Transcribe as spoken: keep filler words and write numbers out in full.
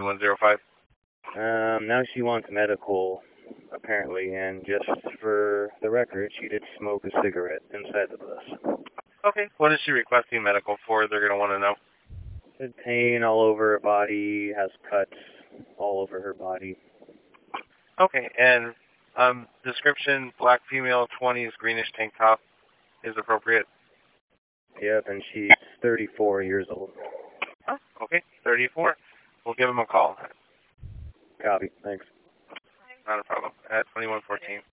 one zero five. Um, now she wants medical, apparently, and just for the record, she did smoke a cigarette inside the bus. Okay. What is she requesting medical for? They're going to want to know. Said pain all over her body, has cuts all over her body. Okay. And um, description, black female, twenties, greenish tank top is appropriate. Yep, and she's thirty-four years old. Oh, okay. thirty-four. We'll give him a call. Copy. Thanks. Not a problem. At twenty-one fourteen.